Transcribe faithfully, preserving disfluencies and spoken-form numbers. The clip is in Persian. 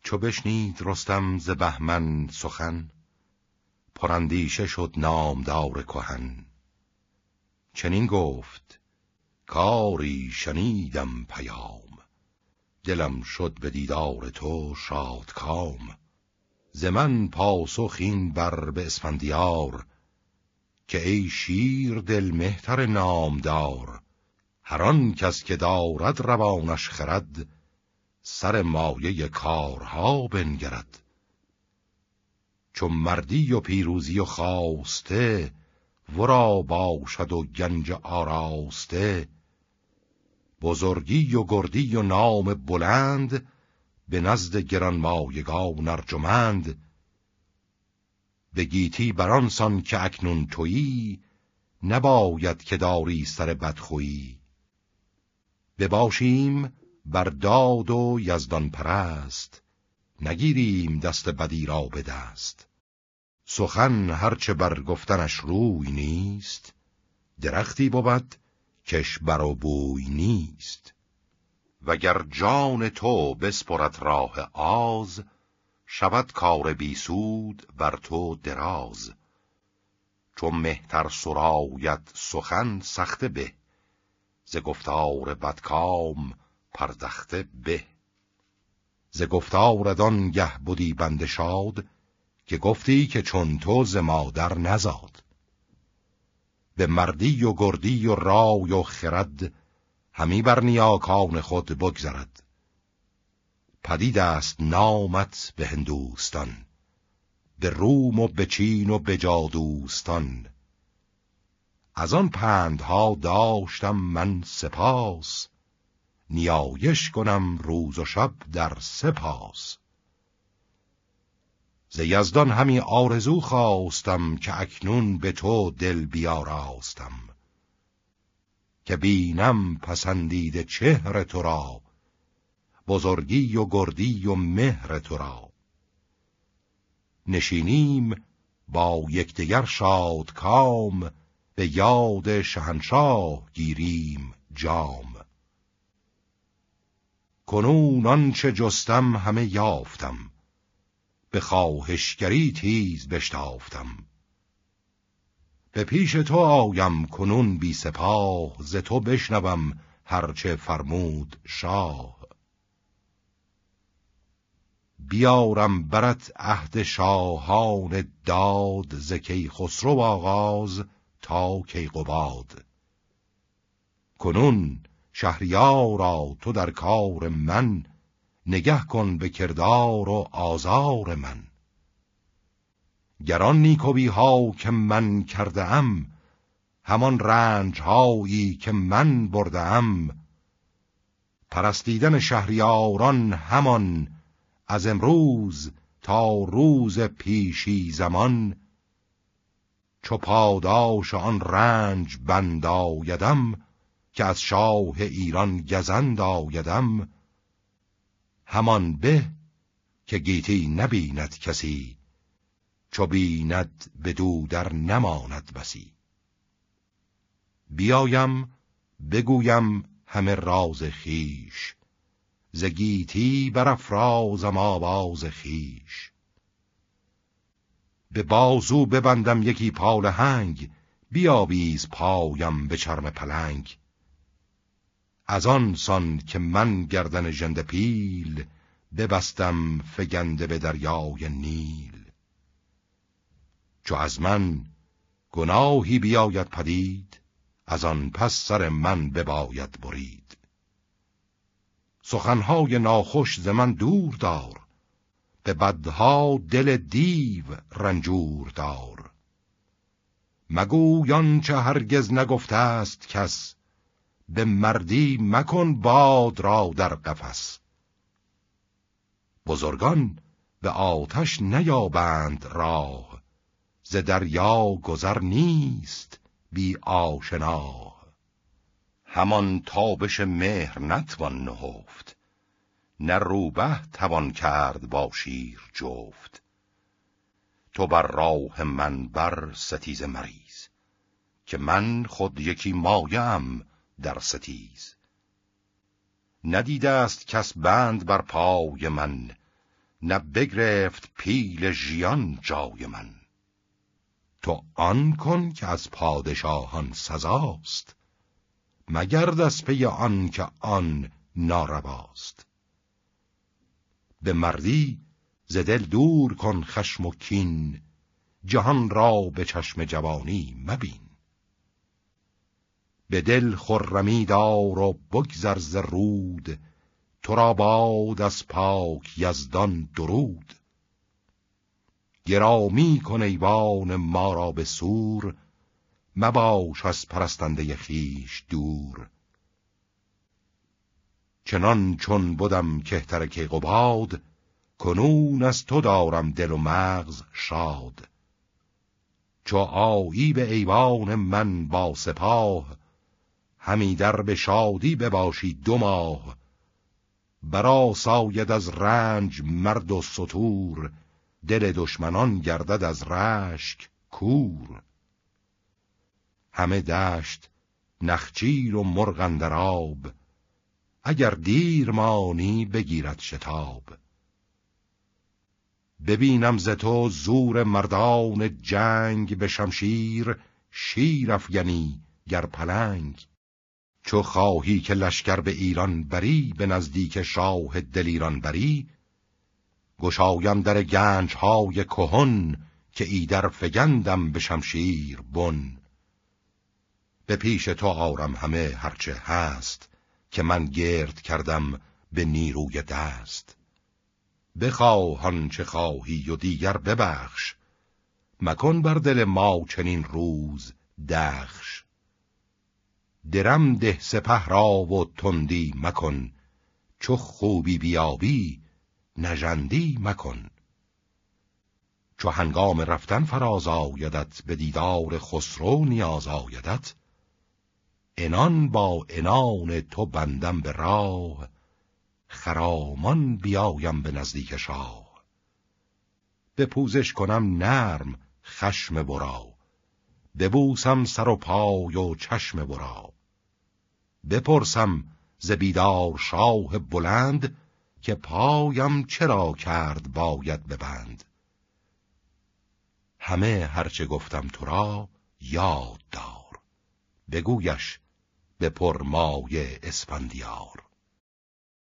چو بشنید رستم ز بهمن سخن، پراندیشه شد نامدار کهن. چنین گفت کاری شنیدم پیام، دلم شد به دیدار تو شادکام. ز من پاسخ این بر به اسفندیار، که ای شیر دل مهتر نامدار. هر آن کس که دارد روانش خرد، سر مایه کارها بنگرد. چون مردی و پیروزی و خواسته، ورا باشد و گنج آراسته. بزرگی و گردی و نام بلند، به نزد گرانمایگان ارجمند. به گیتی برانسان که اکنون تویی، نباید که داری سر بدخویی. بباشیم بر داد و یزدان پرست، نگیریم دست بدی را به دست. سخن هرچه بر گفتنش روی نیست، درختی بود کش بر و بوی نیست. وگر جان تو بسپرد راه آز، شود کار بی سود بر تو دراز. چون مهتر سراید سخن سخته به، ز گفتار بدکام پردخته به. ز گفتار آنگه بودی بنده شاد، که گفتی که چون تو ز مادر نزاد. به مردی و گردی و رای و خرد، همی بر نیاکان خود بگذرد. پدید است نامت به هندوستان، به روم و به چین و به جادوستان. از آن پندها داشتم من سپاس، نیایش کنم روز و شب در سپاس. ز یزدان همی آرزو خواستم، که اکنون به تو دل بیاراستم. که بینم پسندیده چهر تو را، بزرگی و گردی و مهر تو را. نشینیم با یکدیگر شادکام، به یاد شهنشاه گیریم جام. کنون آنچه جستم همه یافتم، به خواهشگری تیز بشتافتم. به پیش تو آیم کنون بی سپاه، ز تو بشنوم هرچه فرمود شاه. بیارم برت عهد شاهان داد، ز کیخسرو آغاز تا کیقباد. کنون شهریارا تو در کار من، نگه کن به کردار و آزار من. گران نیکویی ها که من کرده ام، همان رنج هایی که من برده ام. پرستیدن شهریاران همان، از امروز تا روز پیشی زمان. چو پاداش آن رنج بند آیدم، که از شاه ایران گزند آیدم. همان به که گیتی نبیند کسی، چو بیند بدو در نماند بسی. بیایم بگویم همه راز خیش، ز گیتی برافرازم آواز خیش. به بازو ببندم یکی پالهنگ، بیاویز پایم به چرم پلنگ. از آن سان که من گردن ژنده پیل، ببستم فگنده به دریای نیل. چو از من گناهی بیاید پدید، از آن پس سر من بباید برید. سخنهای ناخوش ز من دور دار، به بدها دل دیو رنجور دار. مگوی آنچه هرگز نگفته است کس، به مردی مکن باد را در قفس. بزرگان به آتش نیابند راه، ز دریا گذر نیست بی آشنا. همان تابش مهر نتوان نهفت، نه روبه توان کرد با شیر جفت. تو بر راه من بر ستیز مریز، که من خود یکی مایه‌ام در ستیز. ندیده است کس بند بر پای من، نه بگرفت پیل ژیان جای من. تو آن کن که از پادشاهان سزاست، مگرد از پی آن که آن نارواست. به مردی ز دل دور کن خشم و کین، جهان را به چشم جوانی مبین. به دل خرمی دار و بگذر ز رود، تو را باد از پاک یزدان درود. گرامی کن ایوان ما را به سور، مباش از پرستنده خویش دور. چنان چون بودم کهتر کیقباد، کنون از تو دارم دل و مغز شاد. چو آیی به ایوان من با سپاه، همی در به شادی بباشی دو ماه. برا ساید از رنج مرد و ستور، دل دشمنان گردد از رشک کور. همه دشت نخچیر و مرغ اندر آب، اگر دیر مانی بگیرد شتاب. ببینم ز تو زور مردان جنگ، به شمشیر شیر افگنی گر پلنگ. چو خواهی که لشکر به ایران بری، به نزدیک شاه دلیران بری. گشایم در گنج های کهن، که ایدر فگندم به شمشیر بن. به پیش تو آرم همه هرچه هست، که من گرد کردم به نیروی دست. بخواهان چه خواهی و دیگر ببخش، مکن بر دل ما چنین روز دخش. درم ده سپه را و تندی مکن، چو خوبی بیابی نژندی مکن. چو هنگام رفتن فراز آیدت، به دیدار خسرو نیاز آیدت. انان با انان تو بندم به راه، خرامان بیایم به نزدیک شاه. به پوزش کنم نرم خشم ورا، ببوسم سر و پای و چشم ورا. بپرسم ز بیدار شاه بلند، که پایم چرا کرد باید ببند. همه هرچه گفتم تو را یاد دار، بگویش به پرمایه اسفندیار.